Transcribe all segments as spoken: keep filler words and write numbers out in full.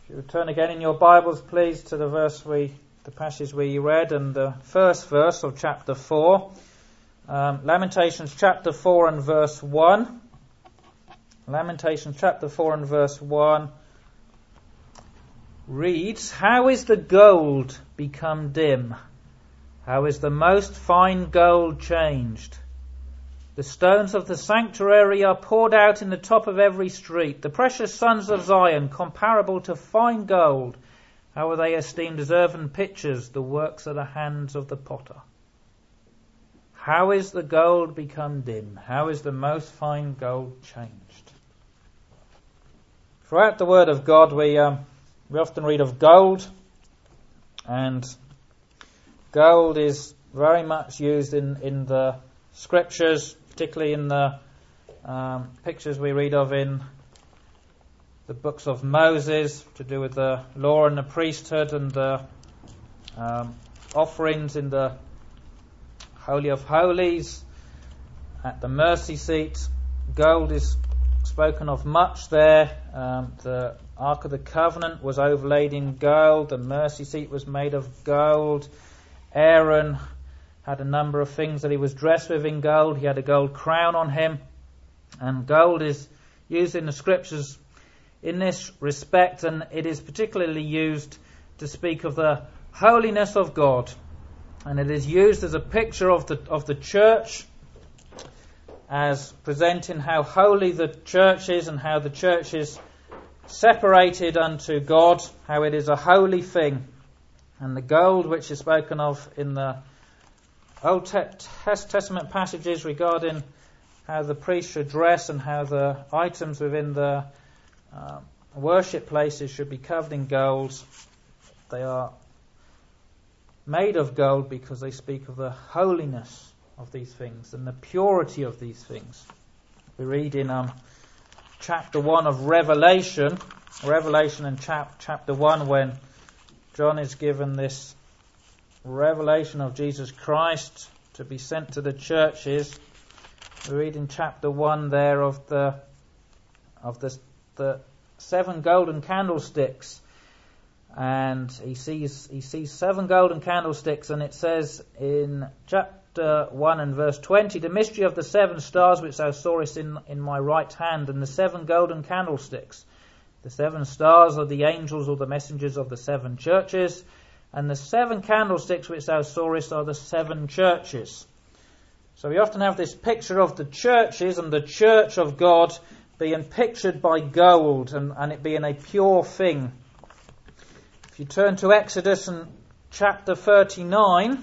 If you turn again in your Bibles, please, to the verse we, the passage we read, and the first verse of chapter four, um, Lamentations chapter four and verse one. Lamentations chapter four and verse one reads, "How is the gold become dim? How is the most fine gold changed? The stones of the sanctuary are poured out in the top of every street. The precious sons of Zion, comparable to fine gold. How are they esteemed as earthen pitchers, the works of the hands of the potter? How is the gold become dim? How is the most fine gold changed?" Throughout the Word of God, we um, we often read of gold, and gold is very much used in, in the Scriptures, particularly in the um, pictures we read of in the books of Moses, to do with the law and the priesthood and the um, offerings in the Holy of Holies, at the mercy seat. Gold is spoken of much there. Um, the Ark of the Covenant was overlaid in gold. The mercy seat was made of gold. Aaron had a number of things that he was dressed with in gold. He had a gold crown on him. And gold is used in the Scriptures in this respect, and it is particularly used to speak of the holiness of God. And it is used as a picture of the of the church, as presenting how holy the church is and how the church is separated unto God, how it is a holy thing. And the gold which is spoken of in the Old Testament passages regarding how the priest should dress and how the items within the uh, worship places should be covered in gold, they are made of gold because they speak of the holiness of these things and the purity of these things. We read in um, chapter one of Revelation, Revelation in chap- chapter one, when John is given this revelation of Jesus Christ to be sent to the churches. We read in chapter one there of the of the the seven golden candlesticks, and he sees he sees seven golden candlesticks, and it says in chapter one and verse twenty, "The mystery of the seven stars which thou sawest in in my right hand, and the seven golden candlesticks. The seven stars are the angels or the messengers of the seven churches, and the seven candlesticks which thou sawest are the seven churches." So we often have this picture of the churches and the church of God being pictured by gold and, and it being a pure thing. If you turn to Exodus and chapter thirty-nine,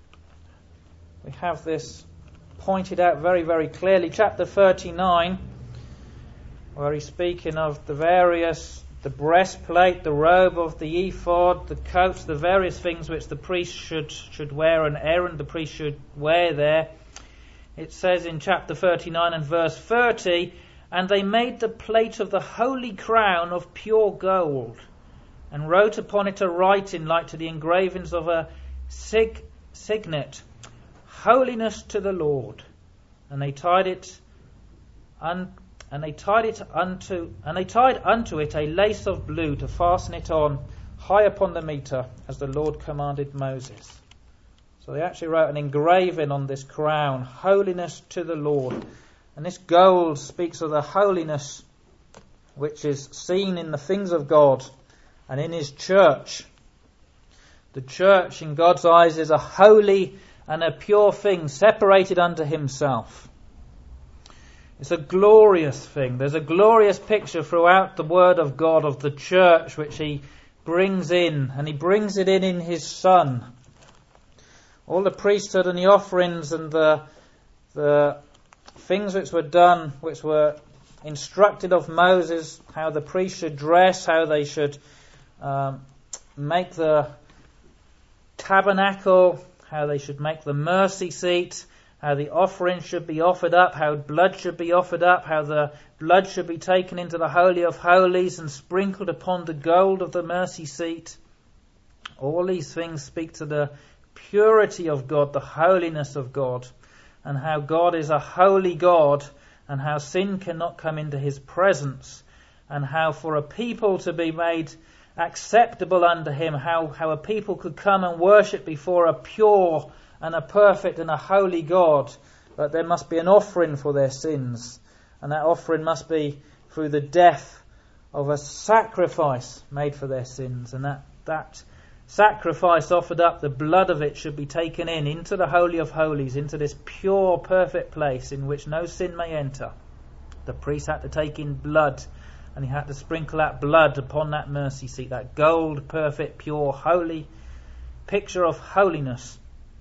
we have this pointed out very, very clearly. Chapter thirty-nine, where he's speaking of the various, the breastplate, the robe of the ephod, the coats, the various things which the priest should should wear, and Aaron the priest should wear there. It says in chapter thirty-nine and verse thirty, "And they made the plate of the holy crown of pure gold, and wrote upon it a writing like to the engravings of a sig- signet, Holiness to the Lord. And they tied it un- and they tied it unto and they tied unto it a lace of blue to fasten it on high upon the meter, as the Lord commanded Moses." So they actually wrote an engraving on this crown, "Holiness to the Lord." And this gold speaks of the holiness which is seen in the things of God and in His church. The church in God's eyes is a holy and a pure thing, separated unto Himself. It's a glorious thing. There's a glorious picture throughout the Word of God of the church which He brings in, and He brings it in in His Son. All the priesthood and the offerings and the the things which were done, which were instructed of Moses, how the priest should dress, how they should um, make the tabernacle, how they should make the mercy seat, how the offering should be offered up, how blood should be offered up, how the blood should be taken into the Holy of Holies and sprinkled upon the gold of the mercy seat. All these things speak to the purity of God, the holiness of God, and how God is a holy God, and how sin cannot come into His presence, and how for a people to be made acceptable unto him, how, how a people could come and worship before a pure and a perfect and a holy God, that there must be an offering for their sins, and that offering must be through the death of a sacrifice made for their sins, and that, that sacrifice offered up, the blood of it should be taken in into the Holy of Holies, into this pure, perfect place in which no sin may enter. The priest had to take in blood, and he had to sprinkle that blood upon that mercy seat, that gold, perfect, pure, holy picture of holiness.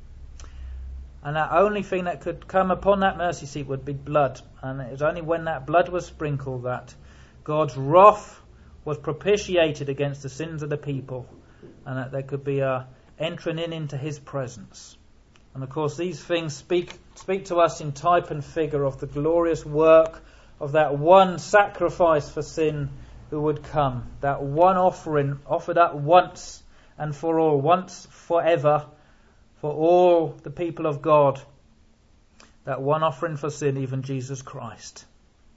And that only thing that could come upon that mercy seat would be blood. And it was only when that blood was sprinkled that God's wrath was propitiated against the sins of the people, and that there could be a entering in into his presence. And of course these things speak speak to us in type and figure of the glorious work of that one sacrifice for sin who would come, that one offering offered up once and for all, once forever, for all the people of God, that one offering for sin, even Jesus Christ.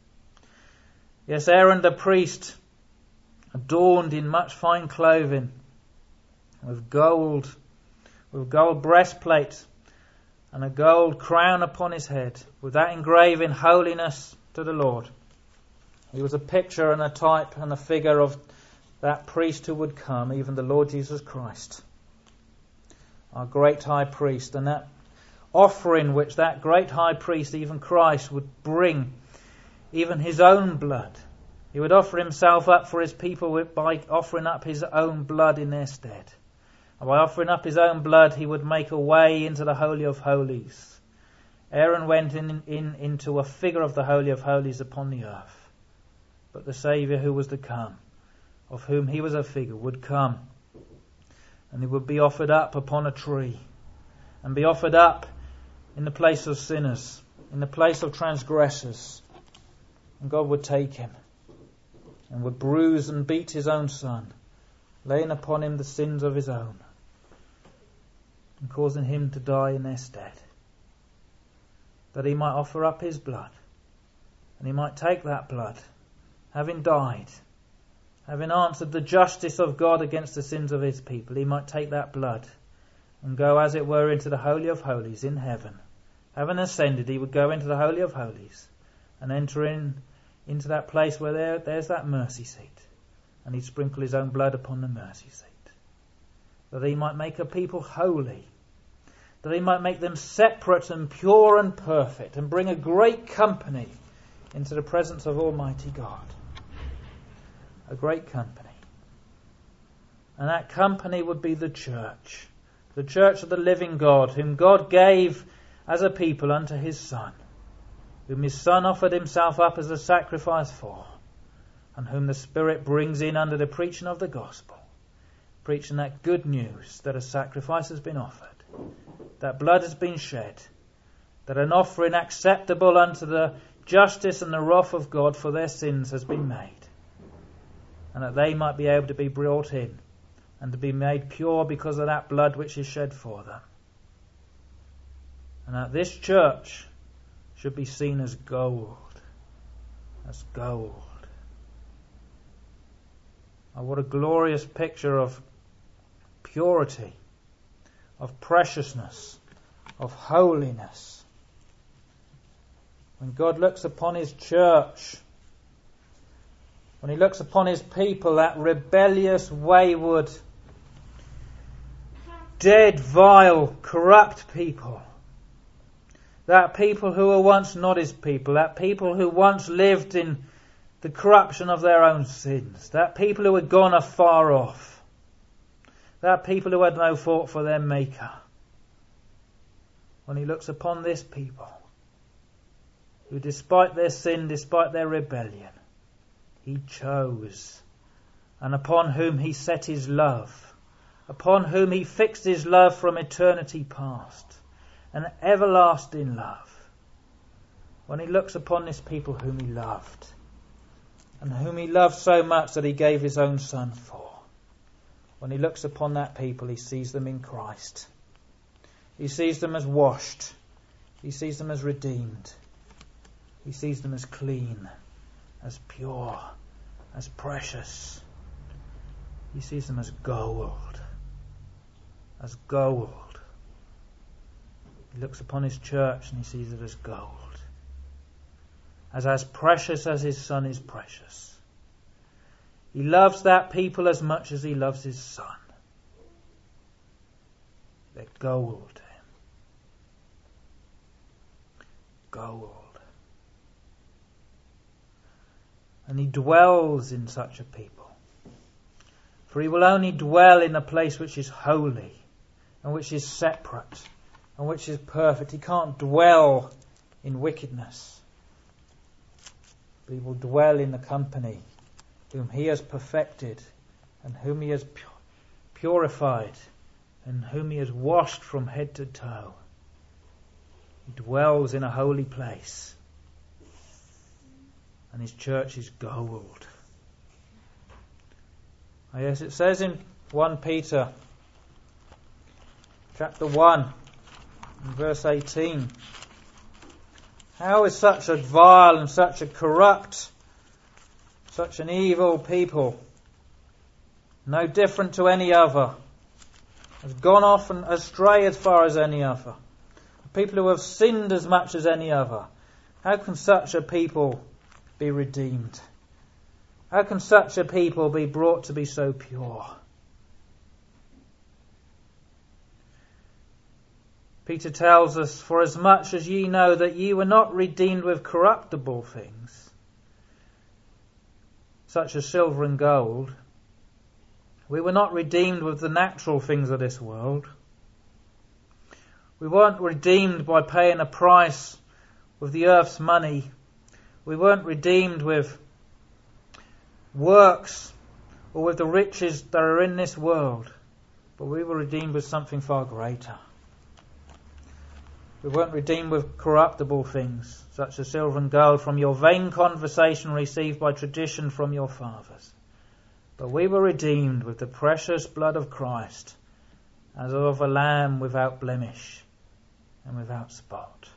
Yes, Aaron the priest, adorned in much fine clothing, with gold, with gold breastplate, and a gold crown upon his head, with that engraving, holiness to the Lord. He was a picture and a type and a figure of that priest who would come, even the Lord Jesus Christ, our great high priest. And that offering which that great high priest, even Christ, would bring, even his own blood. He would offer himself up for his people by offering up his own blood in their stead. And by offering up his own blood, he would make a way into the Holy of Holies. Aaron went in, in into a figure of the Holy of Holies upon the earth. But the Saviour who was to come, of whom he was a figure, would come. And he would be offered up upon a tree, and be offered up in the place of sinners, in the place of transgressors. And God would take him, and would bruise and beat his own Son, laying upon him the sins of his own, and causing him to die in their stead, that he might offer up his blood, and he might take that blood, having died, having answered the justice of God against the sins of his people, he might take that blood and go, as it were, into the Holy of Holies in heaven. Having ascended, he would go into the Holy of Holies and enter in into that place where there, there's that mercy seat, and he'd sprinkle his own blood upon the mercy seat, that he might make a people holy, that he might make them separate and pure and perfect, and bring a great company into the presence of Almighty God. A great company. And that company would be the church, the church of the living God, whom God gave as a people unto his Son, whom his Son offered himself up as a sacrifice for, and whom the Spirit brings in under the preaching of the gospel, preaching that good news that a sacrifice has been offered, that blood has been shed, that an offering acceptable unto the justice and the wrath of God for their sins has been made, and that they might be able to be brought in and to be made pure because of that blood which is shed for them. And that this church should be seen as gold, as gold. Oh, what a glorious picture of purity, of preciousness, of holiness. When God looks upon his church, when he looks upon his people, that rebellious, wayward, dead, vile, corrupt people, that people who were once not his people, that people who once lived in the corruption of their own sins, that people who had gone afar off, that people who had no thought for their Maker. When he looks upon this people, who despite their sin, despite their rebellion, he chose, and upon whom he set his love, upon whom he fixed his love from eternity past, an everlasting love. When he looks upon this people whom he loved, and whom he loved so much that he gave his own Son for, when he looks upon that people, he sees them in Christ. He sees them as washed. He sees them as redeemed. He sees them as clean, as pure, as precious. He sees them as gold. As gold. He looks upon his church and he sees it as gold. As as precious as his Son is precious. He loves that people as much as he loves his Son. They're gold to him. Gold. And he dwells in such a people. For he will only dwell in a place which is holy and which is separate and which is perfect. He can't dwell in wickedness. But he will dwell in the company whom he has perfected and whom he has purified and whom he has washed from head to toe. He dwells in a holy place. And his church is gold. Oh yes, it says in First Peter chapter one, verse eighteen, how is such a vile and such a corrupt, such an evil people, no different to any other, has gone off and astray as far as any other, people who have sinned as much as any other? How can such a people be redeemed? How can such a people be brought to be so pure? Peter tells us, for as much as ye know that ye were not redeemed with corruptible things, such as silver and gold, we were not redeemed with the natural things of this world. We weren't redeemed by paying a price with the earth's money. We weren't redeemed with works or with the riches that are in this world, but we were redeemed with something far greater. We weren't redeemed with corruptible things, such as silver and gold, from your vain conversation received by tradition from your fathers. But we were redeemed with the precious blood of Christ, as of a lamb without blemish and without spot.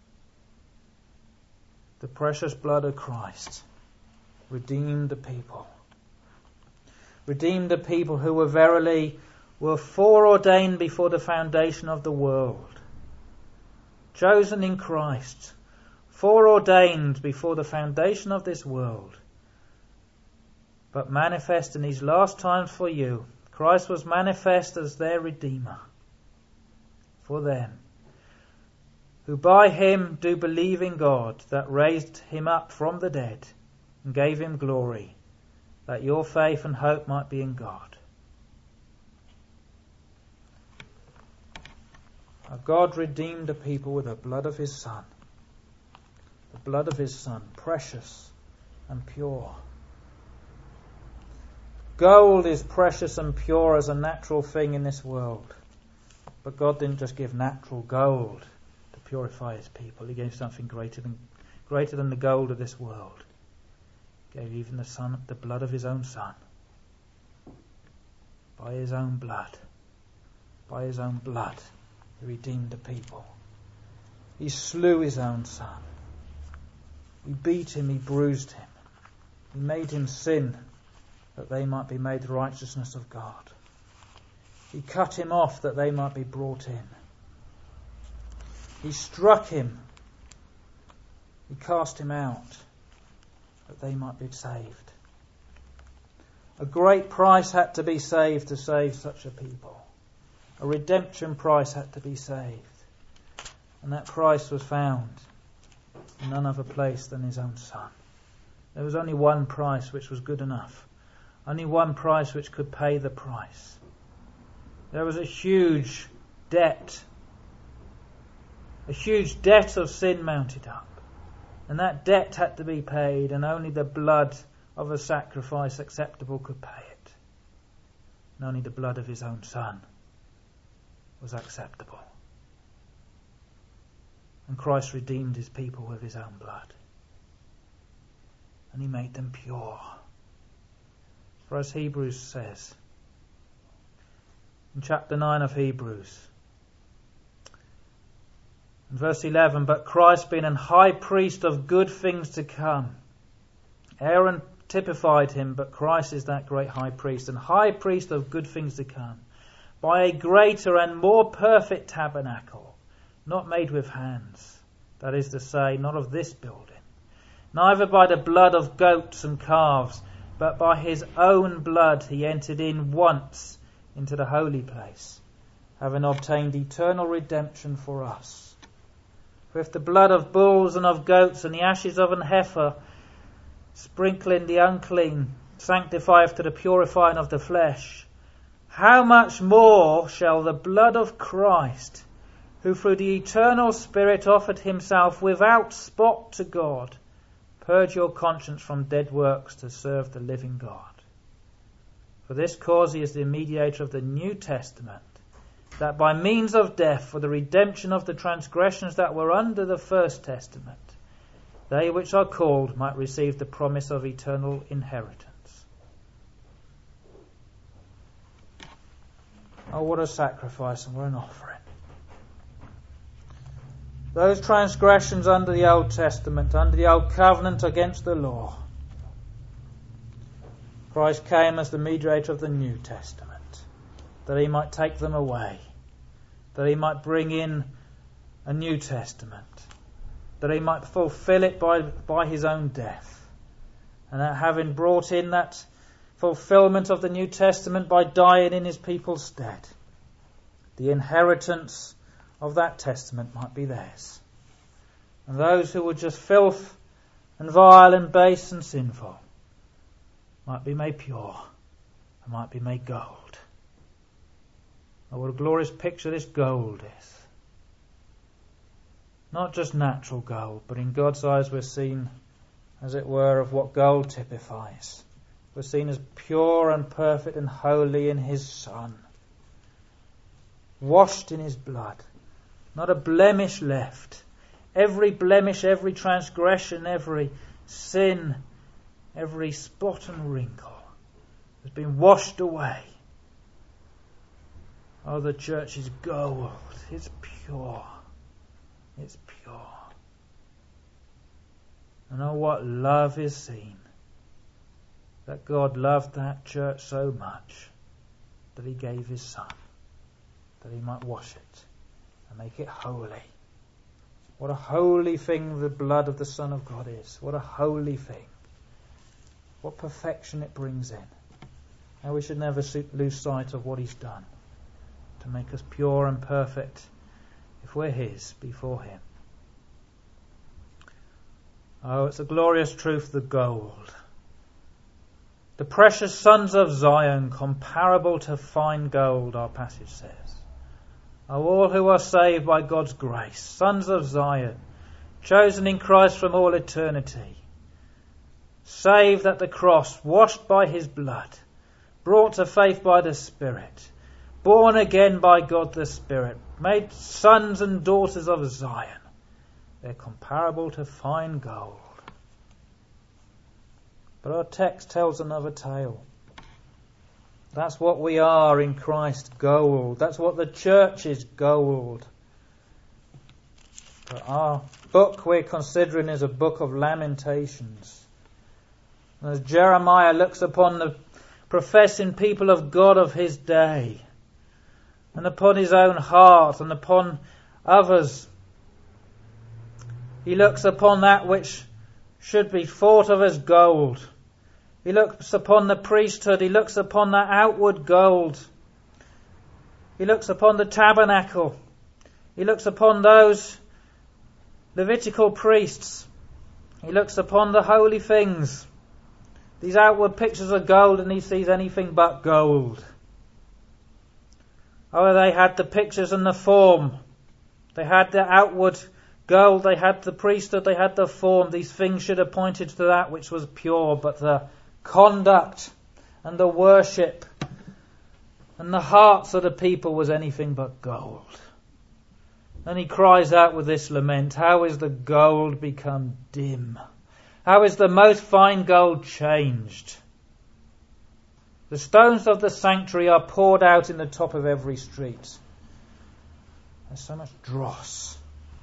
The precious blood of Christ redeemed the people. Redeemed the people who were verily were foreordained before the foundation of the world. Chosen in Christ, foreordained before the foundation of this world, but manifest in these last times for you. Christ was manifest as their Redeemer for them, who by him do believe in God, that raised him up from the dead and gave him glory, that your faith and hope might be in God. Our God redeemed a people with the blood of his Son. The blood of his Son, precious and pure. Gold is precious and pure as a natural thing in this world. But God didn't just give natural gold to purify his people. He gave something greater than greater than the gold of this world. He gave even the son, the blood of his own Son. By his own blood. By his own blood. He redeemed the people. He slew his own Son. He beat him, he bruised him. He made him sin that they might be made the righteousness of God. He cut him off that they might be brought in. He struck him. He cast him out that they might be saved. A great price had to be saved to save such a people. A redemption price had to be saved. And that price was found in none other place than his own Son. There was only one price which was good enough. Only one price which could pay the price. There was a huge debt. A huge debt of sin mounted up. And that debt had to be paid, and only the blood of a sacrifice acceptable could pay it. And only the blood of his own Son was acceptable. And Christ redeemed his people with his own blood. And he made them pure. For as Hebrews says, in chapter nine of Hebrews, in verse eleven, but Christ being an high priest of good things to come, Aaron typified him, but Christ is that great high priest, and high priest of good things to come, by a greater and more perfect tabernacle, not made with hands, that is to say, not of this building, neither by the blood of goats and calves, but by his own blood he entered in once into the holy place, having obtained eternal redemption for us. For if the blood of bulls and of goats and the ashes of an heifer, sprinkling the unclean, sanctifieth to the purifying of the flesh, how much more shall the blood of Christ, who through the eternal Spirit offered himself without spot to God, purge your conscience from dead works to serve the living God? For this cause he is the mediator of the New Testament, that by means of death, for the redemption of the transgressions that were under the first testament, they which are called might receive the promise of eternal inheritance. Oh, what a sacrifice and what an offering. Those transgressions under the Old Testament, under the Old Covenant against the law, Christ came as the mediator of the New Testament, that he might take them away, that he might bring in a New Testament, that he might fulfill it by, by his own death. And that having brought in that fulfillment of the New Testament by dying in his people's stead, the inheritance of that testament might be theirs. And those who were just filth and vile and base and sinful might be made pure and might be made gold. Oh, what a glorious picture this gold is. Not just natural gold, but in God's eyes we're seen, as it were, of what gold typifies. We're seen as pure and perfect and holy in his Son, washed in his blood, not a blemish left. Every blemish, every transgression, every sin, every spot and wrinkle has been washed away. Oh, the church is gold. It's pure. It's pure. And oh, what love is seen. That God loved that church so much that he gave his Son, that he might wash it and make it holy. What a holy thing the blood of the Son of God is. What a holy thing. What perfection it brings in. And we should never lose sight of what he's done to make us pure and perfect if we're his before him. Oh, it's a glorious truth, the gold. The precious sons of Zion, comparable to fine gold, our passage says. Oh, all who are saved by God's grace, sons of Zion, chosen in Christ from all eternity, saved at the cross, washed by his blood, brought to faith by the Spirit, born again by God the Spirit, made sons and daughters of Zion. They're comparable to fine gold. But our text tells another tale. That's what we are in Christ, gold. That's what the church is, gold. But our book we're considering is a book of lamentations. As Jeremiah looks upon the professing people of God of his day, and upon his own heart, and upon others, he looks upon that which should be thought of as gold. He looks upon the priesthood. He looks upon that outward gold. He looks upon the tabernacle. He looks upon those Levitical priests. He looks upon the holy things. These outward pictures of gold, and he sees anything but gold. Oh, they had the pictures and the form. They had the outward gold. They had the priesthood. They had the form. These things should have pointed to that which was pure, but the conduct and the worship and the hearts of the people was anything but gold. And he cries out with this lament, how is the gold become dim? How is the most fine gold changed? The stones of the sanctuary are poured out in the top of every street. There's so much dross.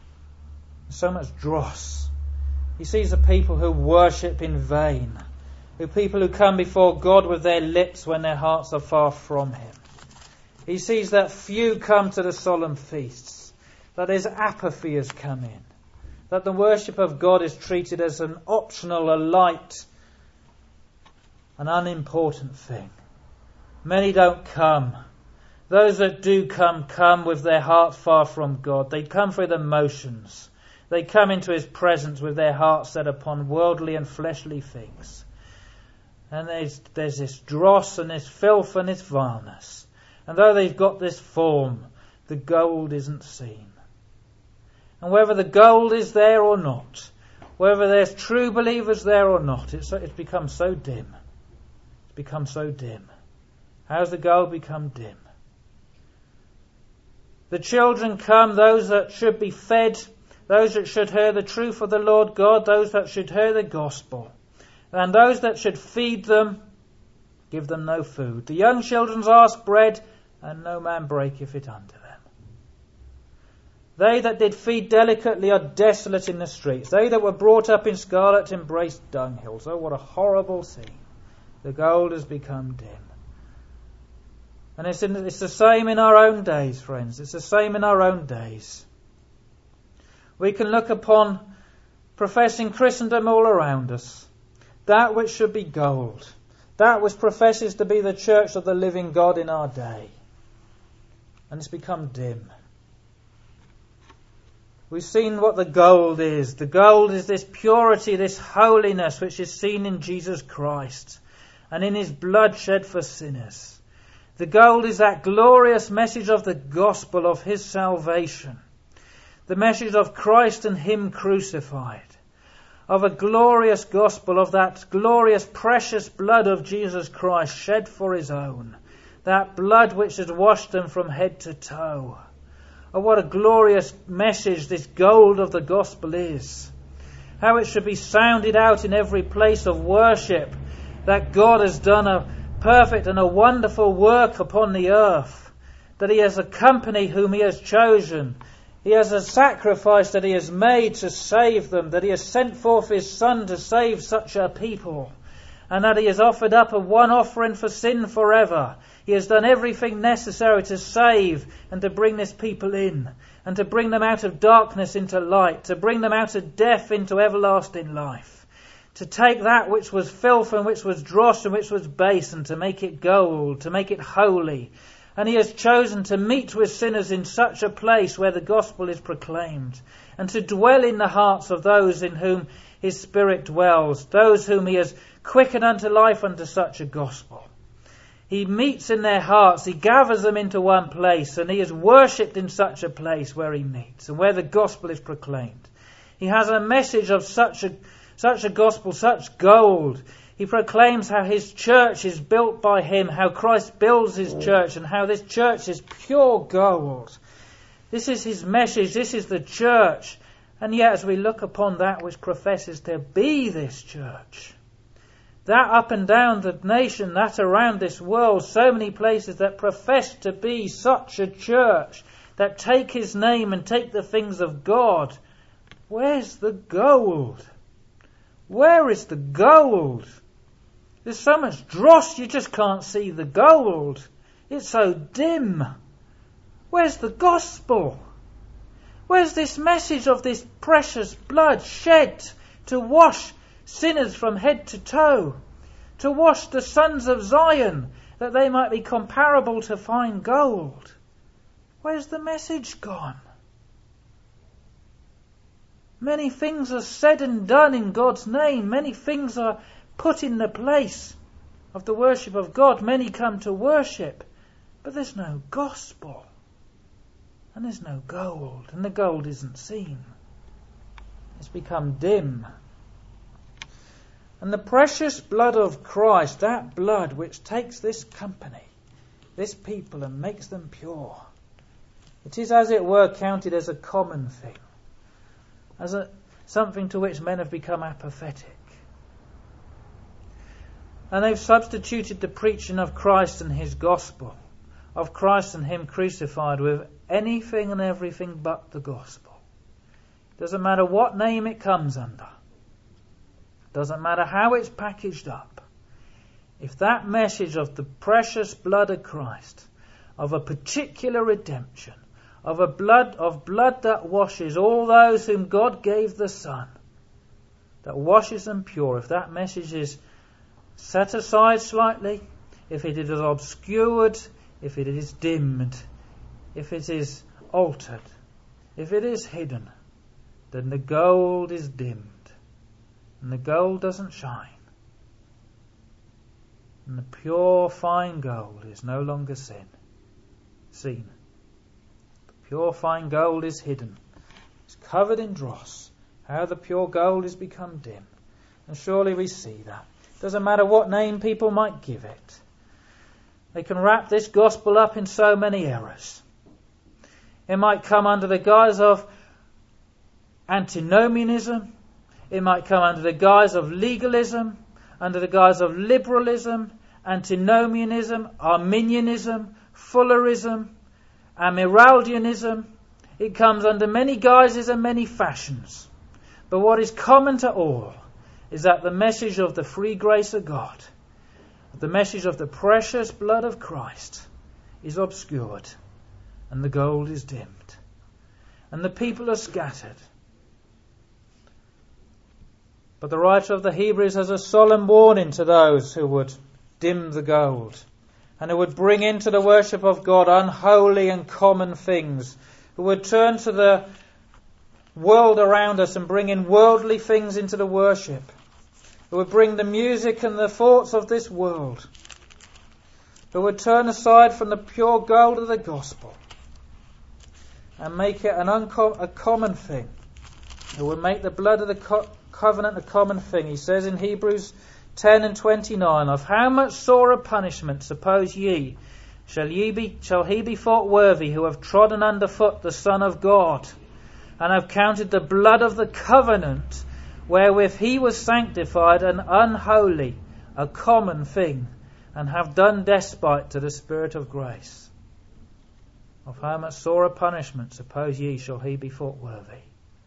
There's so much dross. He sees a people who worship in vain. who people who come before God with their lips when their hearts are far from him. He sees that few come to the solemn feasts, that his apathy has come in, that the worship of God is treated as an optional, a light, an unimportant thing. Many don't come. Those that do come, come with their heart far from God. They come through the motions. They come into his presence with their hearts set upon worldly and fleshly things. And there's, there's this dross and this filth and this vileness. And though they've got this form, the gold isn't seen. And whether the gold is there or not, whether there's true believers there or not, it's, it's become so dim. It's become so dim. How's the gold become dim? The children come, those that should be fed, those that should hear the truth of the Lord God, those that should hear the gospel. And those that should feed them, give them no food. The young children ask bread, and no man breaketh it unto them. They that did feed delicately are desolate in the streets. They that were brought up in scarlet embraced dunghills. Oh, what a horrible scene. The gold has become dim. And it's, in, it's the same in our own days, friends. It's the same in our own days. We can look upon professing Christendom all around us. That which should be gold. That which professes to be the church of the living God in our day. And it's become dim. We've seen what the gold is. The gold is this purity, this holiness which is seen in Jesus Christ and in his blood shed for sinners. The gold is that glorious message of the gospel of his salvation. The message of Christ and him crucified. Of a glorious gospel, of that glorious precious blood of Jesus Christ shed for his own. That blood which has washed them from head to toe. Oh, what a glorious message this gold of the gospel is. How it should be sounded out in every place of worship. That God has done a perfect and a wonderful work upon the earth. That he has a company whom he has chosen. He has a sacrifice that he has made to save them. That he has sent forth his Son to save such a people. And that he has offered up a one offering for sin forever. He has done everything necessary to save and to bring this people in. And to bring them out of darkness into light. To bring them out of death into everlasting life. To take that which was filth and which was dross and which was base and to make it gold. To make it holy. And he has chosen to meet with sinners in such a place where the gospel is proclaimed. And to dwell in the hearts of those in whom his Spirit dwells. Those whom he has quickened unto life unto such a gospel. He meets in their hearts. He gathers them into one place. And he is worshipped in such a place where he meets. And where the gospel is proclaimed. He has a message of such a, such a gospel, such gold. He proclaims how his church is built by him, how Christ builds his church, and how this church is pure gold. This is his message, this is the church. And yet as we look upon that which professes to be this church, that up and down the nation, that around this world, so many places that profess to be such a church, that take his name and take the things of God, where's the gold? Where is the gold? There's so much dross you just can't see the gold. It's so dim. Where's the gospel? Where's this message of this precious blood shed to wash sinners from head to toe? To wash the sons of Zion that they might be comparable to fine gold? Where's the message gone? Many things are said and done in God's name. Many things are put in the place of the worship of God. Many come to worship, but there's no gospel. And there's no gold. And the gold isn't seen. It's become dim. And the precious blood of Christ, that blood which takes this company, this people, and makes them pure, it is as it were counted as a common thing. As a, something to which men have become apathetic. And they've substituted the preaching of Christ and his gospel, of Christ and him crucified, with anything and everything but the gospel. Doesn't matter what name it comes under. Doesn't matter how it's packaged up. if that message of the precious blood of Christ, of a particular redemption, of a blood of blood that washes all those whom God gave the Son, that washes them pure, if that message is set aside slightly, if it is obscured, if it is dimmed, if it is altered, if it is hidden, then the gold is dimmed, and the gold doesn't shine. And the pure fine gold is no longer sin, seen. The pure fine gold is hidden. It's covered in dross. How the pure gold has become dim. And surely we see that. Doesn't matter what name people might give it. They can wrap this gospel up in so many errors. It might come under the guise of antinomianism. It might come under the guise of legalism, under the guise of liberalism, antinomianism, Arminianism, Fullerism, Amyraldianism. It comes under many guises and many fashions. But what is common to all is that the message of the free grace of God, the message of the precious blood of Christ, is obscured, and the gold is dimmed, and the people are scattered. But the writer of the Hebrews has a solemn warning to those who would dim the gold, and who would bring into the worship of God unholy and common things, who would turn to the world around us and bring in worldly things into the worship, who would bring the music and the thoughts of this world, who would turn aside from the pure gold of the gospel and make it an unco- a common thing, who would make the blood of the co- covenant a common thing. He says in Hebrews ten and twenty-nine, of how much sorer punishment, suppose ye, shall ye be, shall he be thought worthy who have trodden under foot the Son of God, and have counted the blood of the covenant wherewith he was sanctified an unholy, a common thing, and have done despite to the Spirit of grace. Of how much sorer punishment, suppose ye, shall he be thought worthy.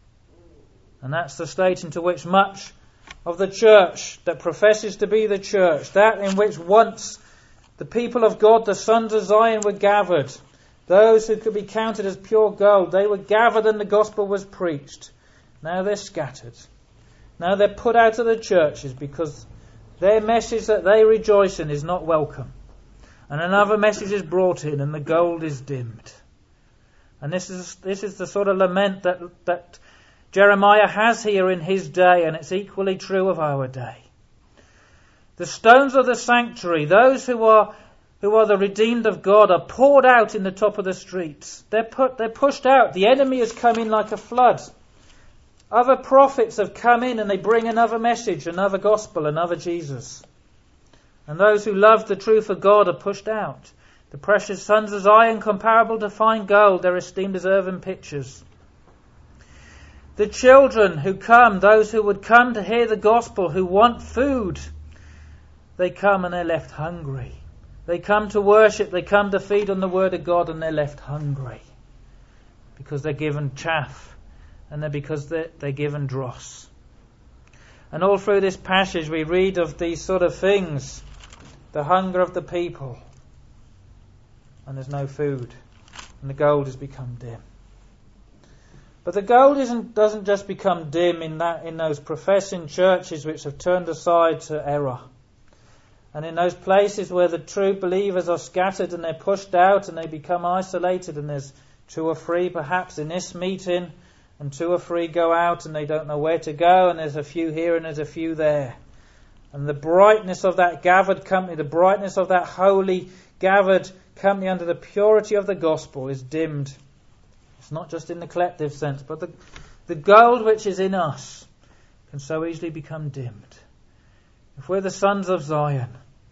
And that's the state into which much of the church that professes to be the church, that in which once the people of God, the sons of Zion, were gathered, those who could be counted as pure gold, they were gathered and the gospel was preached. Now they're scattered. Now they're put out of the churches because their message that they rejoice in is not welcome. And another message is brought in and the gold is dimmed. And this is this is the sort of lament that that Jeremiah has here in his day, and it's equally true of our day. The stones of the sanctuary, those who are who are the redeemed of God, are poured out in the top of the streets. They're put, they're pushed out. The enemy has come in like a flood. Other prophets have come in and they bring another message, another gospel, another Jesus. And those who love the truth of God are pushed out. The precious sons of Zion, comparable to fine gold, they're esteemed as earthen pitchers. The children who come, those who would come to hear the gospel, who want food, they come and they're left hungry. They come to worship, they come to feed on the word of God, and they're left hungry because they're given chaff, and they're because they're, they're given dross. And all through this passage we read of these sort of things, the hunger of the people, and there's no food, and the gold has become dim. But the gold isn't, doesn't just become dim in that in those professing churches which have turned aside to error. And in those places where the true believers are scattered and they're pushed out and they become isolated, and there's two or three perhaps in this meeting, and two or three go out and they don't know where to go, and there's a few here and there's a few there. And the brightness of that gathered company, the brightness of that holy gathered company under the purity of the gospel is dimmed. It's not just in the collective sense, but the, the gold which is in us can so easily become dimmed. If we're the sons of Zion,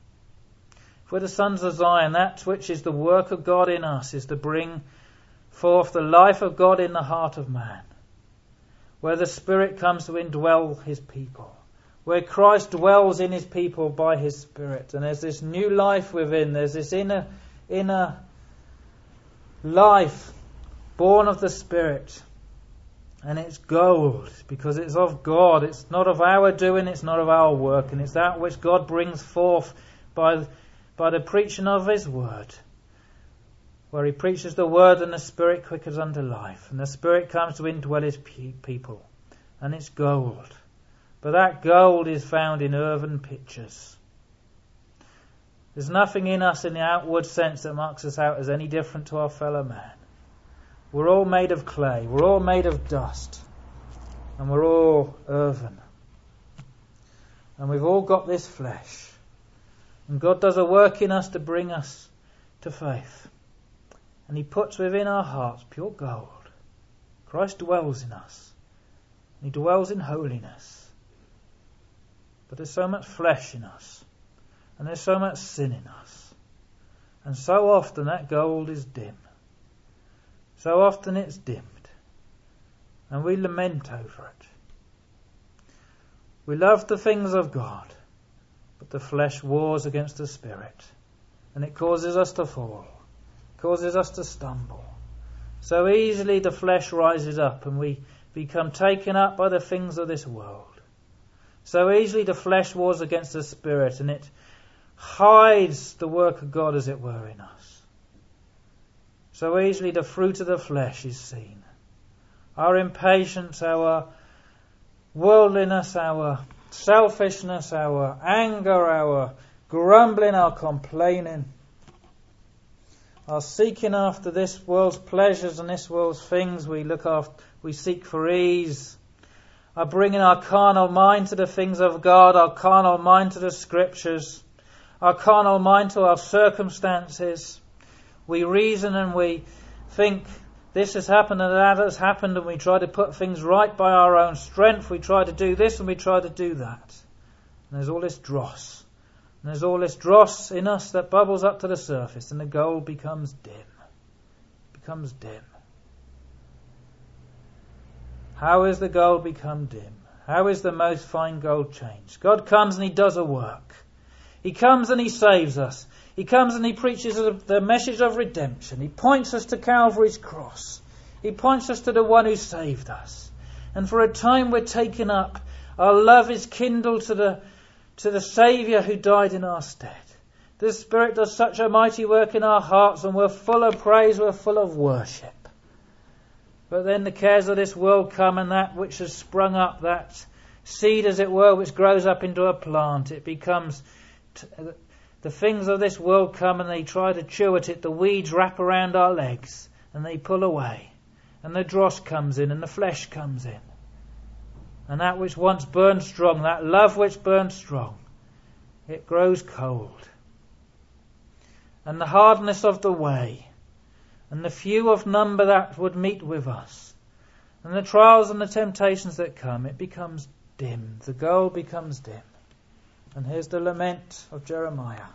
if we're the sons of Zion, that which is the work of God in us is to bring forth the life of God in the heart of man, where the Spirit comes to indwell his people, where Christ dwells in his people by his Spirit, and there's this new life within, there's this inner, inner life born of the Spirit. And it's gold, because it's of God. It's not of our doing, it's not of our work. And it's that which God brings forth by, by the preaching of his word, where he preaches the word and the Spirit quickens unto life, and the Spirit comes to indwell his pe- people, and it's gold. But that gold is found in earthen pitchers. There's nothing in us in the outward sense that marks us out as any different to our fellow man. We're all made of clay, we're all made of dust, and we're all earthen. And we've all got this flesh. And God does a work in us to bring us to faith. And he puts within our hearts pure gold. Christ dwells in us. He dwells in holiness. But there's so much flesh in us. And there's so much sin in us. And so often that gold is dim. So often it's dimmed. And we lament over it. We love the things of God, but the flesh wars against the Spirit, and it causes us to fall, causes us to stumble. So easily the flesh rises up and we become taken up by the things of this world. So easily the flesh wars against the Spirit, and it hides the work of God, as it were, in us. So easily the fruit of the flesh is seen. Our impatience, our worldliness, our selfishness, our anger, our grumbling, our complaining, our seeking after this world's pleasures and this world's things. We look after, we seek for ease. Our bringing our carnal mind to the things of God, our carnal mind to the Scriptures, our carnal mind to our circumstances. We reason and we think this has happened and that has happened, and we try to put things right by our own strength. We try to do this and we try to do that. And there's all this dross. And there's all this dross in us that bubbles up to the surface, and the gold becomes dim. Becomes dim. How is the gold become dim? How is the most fine gold changed? God comes and he does a work. He comes and he saves us. He comes and he preaches the message of redemption. He points us to Calvary's cross. He points us to the one who saved us. And for a time we're taken up. Our love is kindled to the, to the Saviour who died in our stead. The Spirit does such a mighty work in our hearts, and we're full of praise, we're full of worship. But then the cares of this world come, and that which has sprung up, that seed as it were, which grows up into a plant, it becomes... T- The things of this world come and they try to chew at it. The weeds wrap around our legs and they pull away. And the dross comes in and the flesh comes in. And that which once burned strong, that love which burned strong, it grows cold. And the hardness of the way, and the few of number that would meet with us, and the trials and the temptations that come, it becomes dim. The gold becomes dim. And here's the lament of Jeremiah.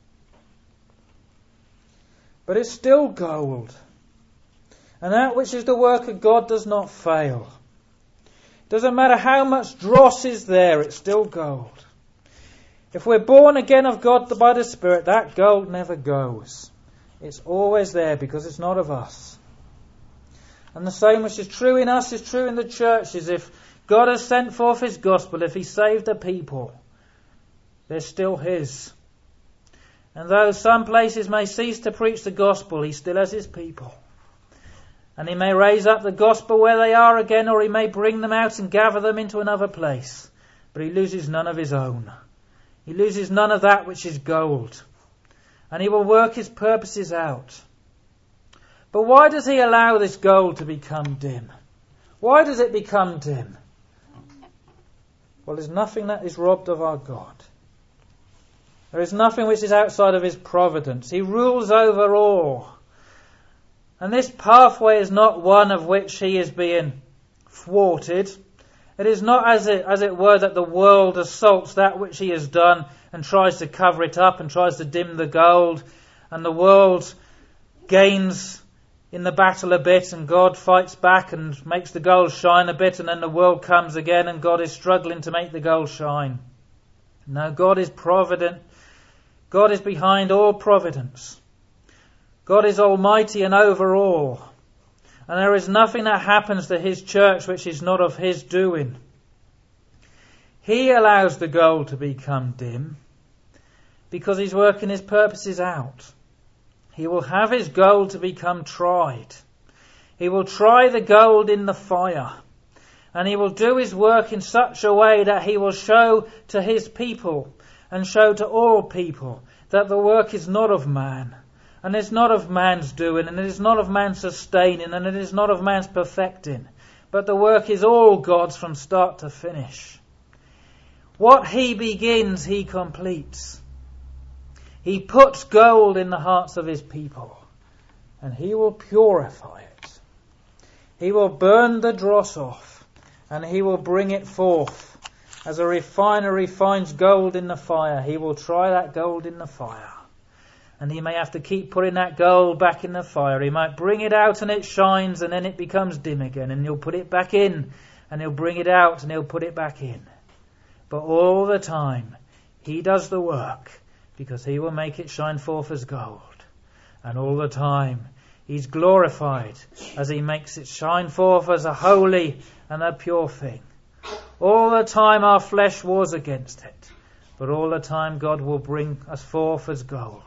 But it's still gold. And that which is the work of God does not fail. Doesn't matter how much dross is there, it's still gold. If we're born again of God by the Spirit, that gold never goes. It's always there because it's not of us. And the same which is true in us is true in the churches. If God has sent forth his gospel, if he saved a people, they're still his. And though some places may cease to preach the gospel, he still has his people. And he may raise up the gospel where they are again, or he may bring them out and gather them into another place. But he loses none of his own. He loses none of that which is gold. And he will work his purposes out. But why does he allow this gold to become dim? Why does it become dim? Well, there's nothing that is robbed of our God. There is nothing which is outside of his providence. He rules over all. And this pathway is not one of which he is being thwarted. It is not as it, as it were that the world assaults that which he has done and tries to cover it up and tries to dim the gold, and the world gains in the battle a bit and God fights back and makes the gold shine a bit, and then the world comes again and God is struggling to make the gold shine. No, God is provident. God is behind all providence. God is almighty and over all. And there is nothing that happens to his church which is not of his doing. He allows the gold to become dim. because he's working his purposes out. He will have his gold to become tried. He will try the gold in the fire. And he will do his work in such a way that he will show to his people and show to all people that the work is not of man, and it's not of man's doing, and it is not of man's sustaining, and it is not of man's perfecting, but the work is all God's from start to finish. What he begins, he completes. He puts gold in the hearts of his people, and he will purify it. He will burn the dross off, and he will bring it forth. As a refiner refines gold in the fire, he will try that gold in the fire. And he may have to keep putting that gold back in the fire. He might bring it out and it shines and then it becomes dim again. And he'll put it back in and he'll bring it out and he'll put it back in. But all the time, he does the work because he will make it shine forth as gold. And all the time, he's glorified as he makes it shine forth as a holy and a pure thing. All the time our flesh wars against it, but all the time God will bring us forth as gold.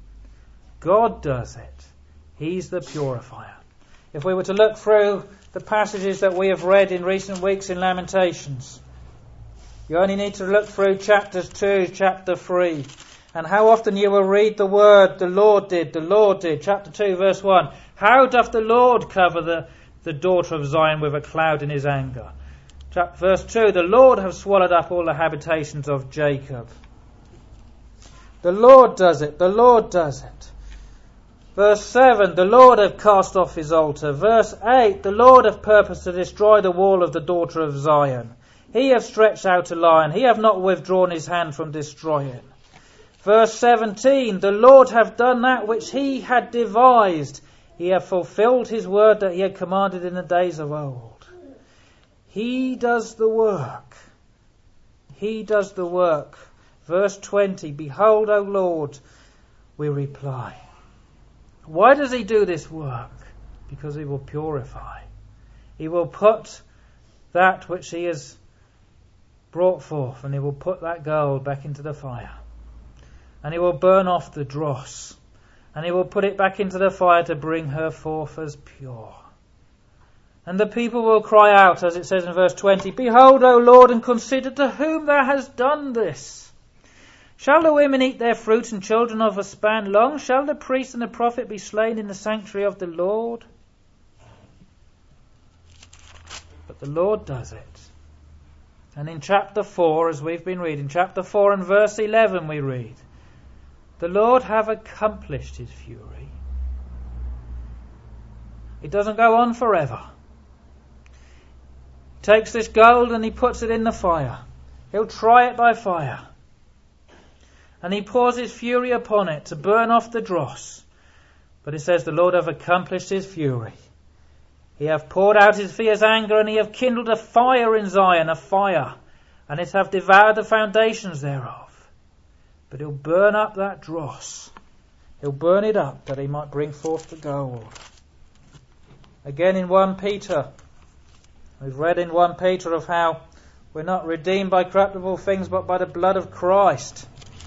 God does it. He's the purifier. If we were to look through the passages that we have read in recent weeks in Lamentations, you only need to look through chapters two, chapter three, and how often you will read the word, the Lord did, the Lord did. Chapter two, verse one. How doth the Lord cover the, the daughter of Zion with a cloud in his anger? Chapter, verse two. The Lord hath swallowed up all the habitations of Jacob. The Lord does it. The Lord does it. Verse seven. The Lord hath cast off his altar. Verse eight. The Lord hath purposed to destroy the wall of the daughter of Zion. He hath stretched out a line. He hath not withdrawn his hand from destroying. Verse seventeen, the Lord hath done that which he had devised. He hath fulfilled his word that he had commanded in the days of old. He does the work. He does the work. Verse twenty, behold, O Lord, we reply. Why does he do this work? Because he will purify. He will put that which he has brought forth, and he will put that gold back into the fire. And he will burn off the dross. And he will put it back into the fire to bring her forth as pure. And the people will cry out, as it says in verse twenty, behold, O Lord, and consider to whom thou hast done this. Shall the women eat their fruit and children of a span long? Shall the priest and the prophet be slain in the sanctuary of the Lord? But the Lord does it. And in chapter four, as we've been reading, chapter four and verse eleven we read, the Lord have accomplished his fury. It doesn't go on forever. He takes this gold and he puts it in the fire. He'll try it by fire. And he pours his fury upon it to burn off the dross. But it says the Lord have accomplished his fury. He hath poured out his fierce anger, and he hath kindled a fire in Zion, a fire, and it hath devoured the foundations thereof. But he'll burn up that dross. He'll burn it up that he might bring forth the gold. Again in First Peter, we've read in First Peter of how we're not redeemed by corruptible things, but by the blood of Christ.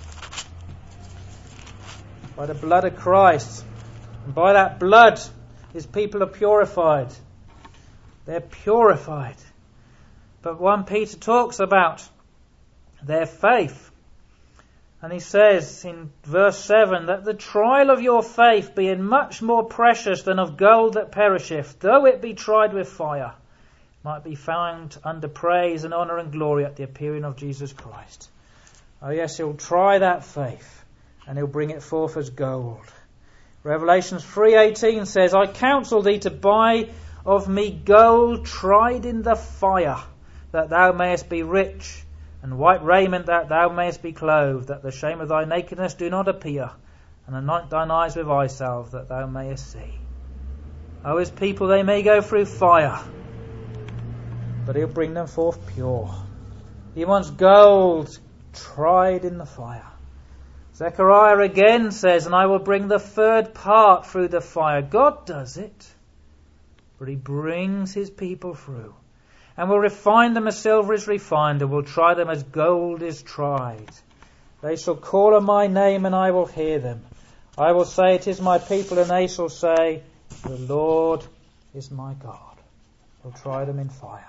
By the blood of Christ. And by that blood, his people are purified. They're purified. But First Peter talks about their faith. And he says in verse seven that the trial of your faith, being much more precious than of gold that perisheth, though it be tried with fire, might be found under praise and honour and glory at the appearing of Jesus Christ. Oh yes, he'll try that faith and he'll bring it forth as gold. Revelation three eighteen says, I counsel thee to buy of me gold tried in the fire, that thou mayest be rich, and white raiment that thou mayest be clothed, that the shame of thy nakedness do not appear, and anoint thine eyes with eye salve, that thou mayest see. O his people, they may go through fire, but he'll bring them forth pure. He wants gold tried in the fire. Zechariah again says, and I will bring the third part through the fire. God does it, but he brings his people through. And will refine them as silver is refined, and will try them as gold is tried. They shall call on my name, and I will hear them. I will say, it is my people, and they shall say, the Lord is my God. He'll try them in fire.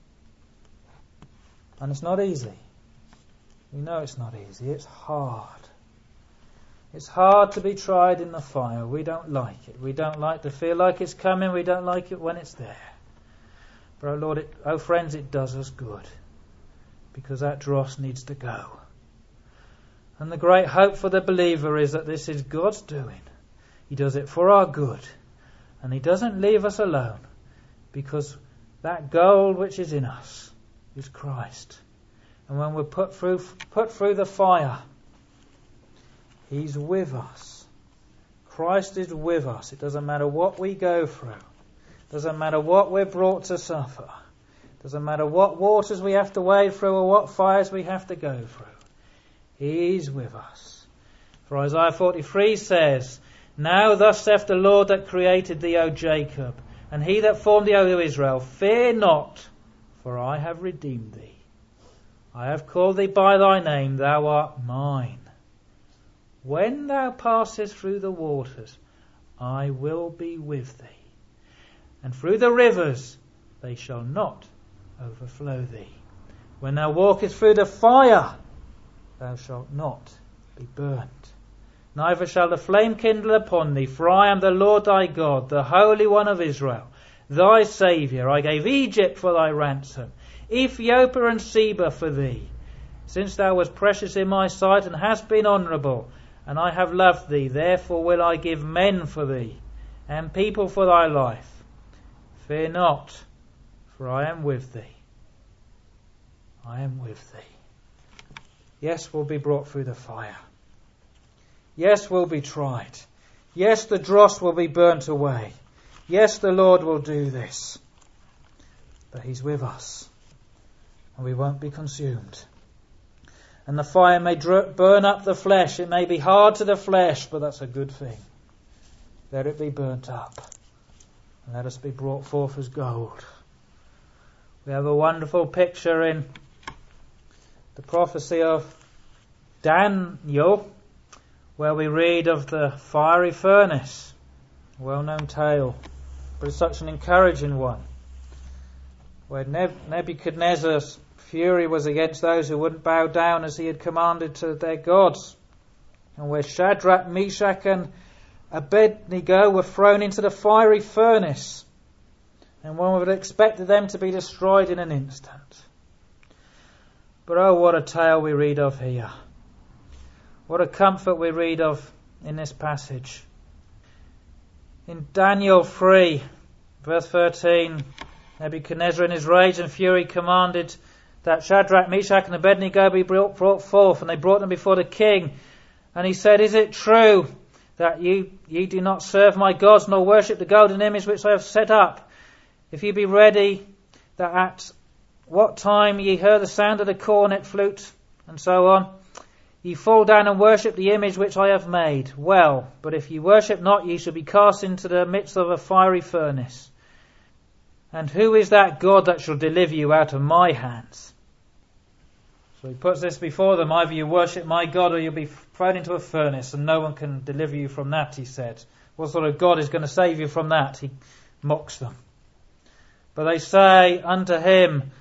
And it's not easy. We know it's not easy. It's hard. It's hard to be tried in the fire. We don't like it. We don't like to feel like it's coming. We don't like it when it's there. But, oh Lord, it, oh friends, it does us good. Because that dross needs to go. And the great hope for the believer is that this is God's doing. He does it for our good. And He doesn't leave us alone. Because that gold which is in us is Christ. And when we're put through, put through the fire, He's with us. Christ is with us. It doesn't matter what we go through. It doesn't matter what we're brought to suffer. It doesn't matter what waters we have to wade through or what fires we have to go through. He's with us. For Isaiah forty-three says, now thus saith the Lord that created thee, O Jacob, and He that formed thee, O Israel, fear not, for I have redeemed thee. I have called thee by thy name, thou art mine. When thou passest through the waters, I will be with thee. And through the rivers, they shall not overflow thee. When thou walkest through the fire, thou shalt not be burnt. Neither shall the flame kindle upon thee, for I am the Lord thy God, the Holy One of Israel, thy Saviour. I gave Egypt for thy ransom, Ethiopia and Seba for thee, since thou wast precious in my sight and hast been honourable, and I have loved thee, therefore will I give men for thee, and people for thy life. Fear not, for I am with thee. I am with thee. Yes, we'll be brought through the fire. Yes, we'll be tried. Yes, the dross will be burnt away. Yes, the Lord will do this. But He's with us, and we won't be consumed. And the fire may dr- burn up the flesh. It may be hard to the flesh, but that's a good thing. Let it be burnt up. And let us be brought forth as gold. We have a wonderful picture in the prophecy of Daniel, where we read of the fiery furnace. A well-known tale, but it's such an encouraging one. Where Nebuchadnezzar's fury was against those who wouldn't bow down as he had commanded to their gods. And where Shadrach, Meshach and Abednego were thrown into the fiery furnace. And one would have expected them to be destroyed in an instant. But oh, what a tale we read of here. What a comfort we read of in this passage. In Daniel three, verse thirteen, Nebuchadnezzar in his rage and fury commanded that Shadrach, Meshach and Abednego be brought, brought forth, and they brought them before the king. And he said, is it true that you, ye do not serve my gods, nor worship the golden image which I have set up? If ye be ready, that at what time ye hear the sound of the cornet, flute, and so on, ye fall down and worship the image which I have made. Well, but if ye worship not, ye shall be cast into the midst of a fiery furnace. And who is that God that shall deliver you out of my hands? So he puts this before them. Either you worship my God or you'll be thrown into a furnace, and no one can deliver you from that, he said. What sort of God is going to save you from that? He mocks them. But they say unto him,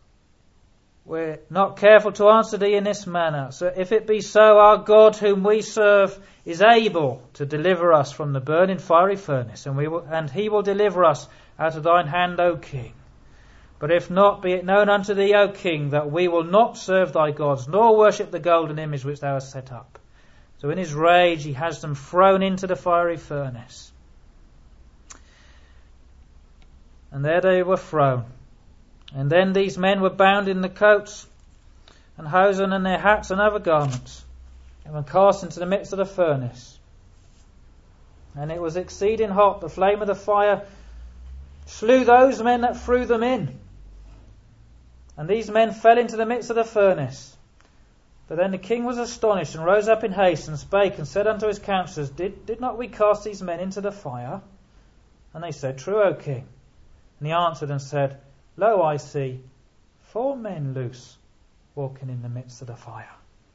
we're not careful to answer thee in this manner. So if it be so, our God whom we serve is able to deliver us from the burning fiery furnace, and we will, and he will deliver us out of thine hand, O king. But if not, be it known unto thee, O king, that we will not serve thy gods, nor worship the golden image which thou hast set up. So in his rage he has them thrown into the fiery furnace. And there they were thrown. And then these men were bound in the coats and hosen and their hats and other garments, and were cast into the midst of the furnace. And it was exceeding hot. The flame of the fire slew those men that threw them in. And these men fell into the midst of the furnace. But then the king was astonished, and rose up in haste, and spake, and said unto his counsellors, Did, did not we cast these men into the fire? And they said, True, O king. And he answered and said, Lo, I see four men loose, walking in the midst of the fire.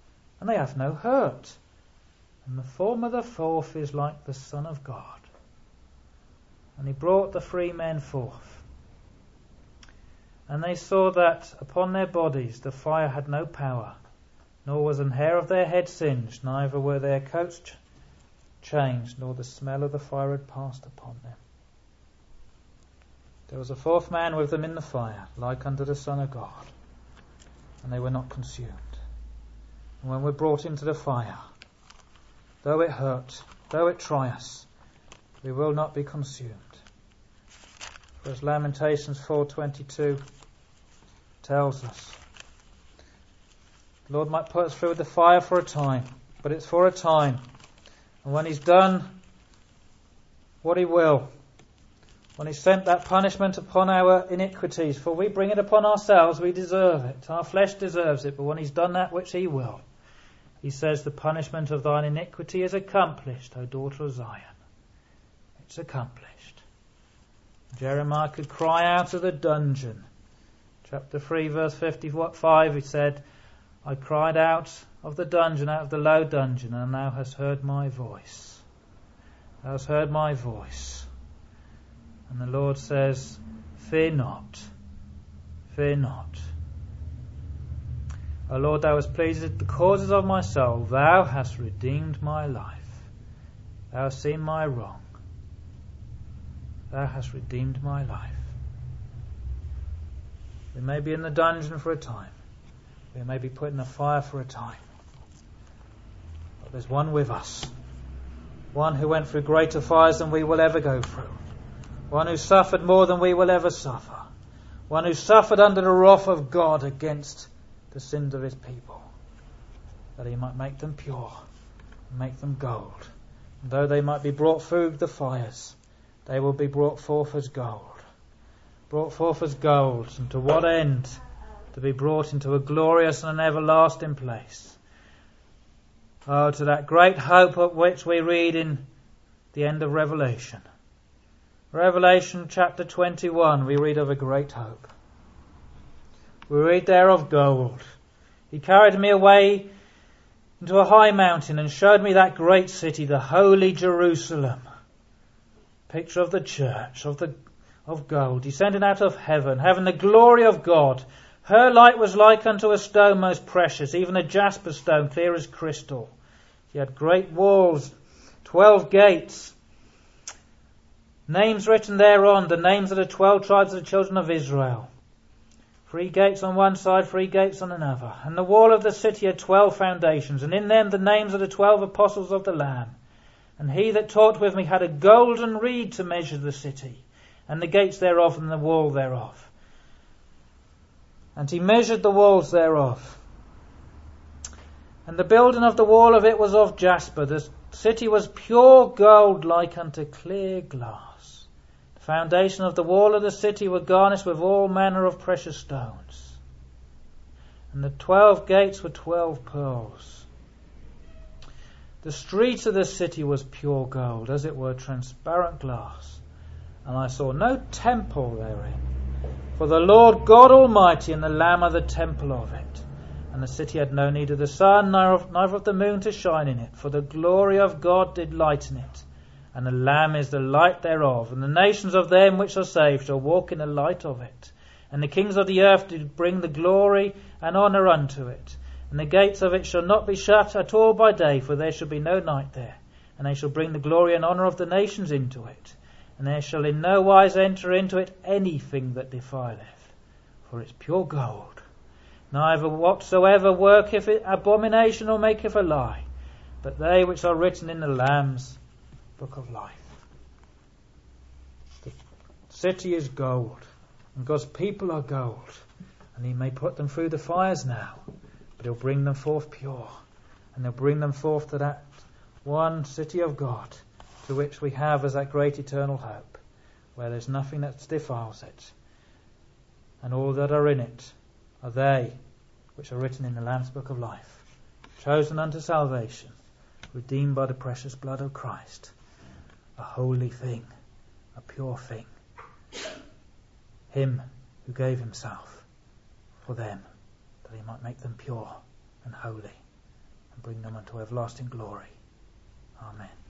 and they have no hurt. And the form of the fourth is like the Son of God. And he brought the three men forth. And they saw that upon their bodies the fire had no power, nor was an hair of their head singed, neither were their coats ch- changed, nor the smell of the fire had passed upon them. There was a fourth man with them in the fire, like unto the Son of God, and they were not consumed. And when we're brought into the fire, though it hurt, though it try us, we will not be consumed. For as Lamentations four twenty-two tells us, the Lord might put us through the fire for a time, but it's for a time. And when he's done what he will, when he sent that punishment upon our iniquities, for we bring it upon ourselves, we deserve it. Our flesh deserves it, but when he's done that which he will, he says, the punishment of thine iniquity is accomplished, O daughter of Zion. It's accomplished. Jeremiah could cry out of the dungeon. Chapter three, verse fifty-five, he said, I cried out of the dungeon, out of the low dungeon, and thou hast heard my voice. Thou hast heard my voice. And the Lord says, fear not, fear not. O Lord, thou hast pleased the causes of my soul. Thou hast redeemed my life. Thou hast seen my wrong. Thou hast redeemed my life. We may be in the dungeon for a time. We may be put in the fire for a time. But there's one with us. One who went through greater fires than we will ever go through. One who suffered more than we will ever suffer. One who suffered under the wrath of God against the sins of his people, that he might make them pure, and make them gold. And though they might be brought through the fires, they will be brought forth as gold. Brought forth as gold. And to what end? To be brought into a glorious and an everlasting place. Oh, to that great hope of which we read in the end of Revelation. Revelation chapter twenty-one, we read of a great hope. We read there of gold. He carried me away into a high mountain and showed me that great city, the holy Jerusalem. Picture of the church, of the of gold, descending out of heaven, having the glory of God. Her light was like unto a stone most precious, even a jasper stone, clear as crystal. She had great walls, twelve gates, names written thereon, the names of the twelve tribes of the children of Israel. Three gates on one side, three gates on another. And the wall of the city had twelve foundations, and in them the names of the twelve apostles of the Lamb. And he that talked with me had a golden reed to measure the city, and the gates thereof, and the wall thereof. And he measured the walls thereof. And the building of the wall of it was of jasper. The city was pure gold, like unto clear glass. The foundation of the wall of the city were garnished with all manner of precious stones. And the twelve gates were twelve pearls. The street of the city was pure gold, as it were transparent glass. And I saw no temple therein. For the Lord God Almighty and the Lamb are the temple of it. And the city had no need of the sun, neither of the moon to shine in it. For the glory of God did lighten it. And the Lamb is the light thereof. And the nations of them which are saved shall walk in the light of it. And the kings of the earth did bring the glory and honour unto it. And the gates of it shall not be shut at all by day, for there shall be no night there. And they shall bring the glory and honour of the nations into it. And there shall in no wise enter into it anything that defileth, for it's pure gold. Neither whatsoever worketh it abomination or maketh a lie, but they which are written in the Lamb's book of life. The city is gold, and God's people are gold, and he may put them through the fires now, but he'll bring them forth pure, and he'll bring them forth to that one city of God, to which we have as that great eternal hope, where there's nothing that defiles it, and all that are in it are they which are written in the Lamb's book of life, chosen unto salvation, redeemed by the precious blood of Christ, a holy thing, a pure thing, him who gave himself for them, that he might make them pure and holy and bring them unto everlasting glory. Amen.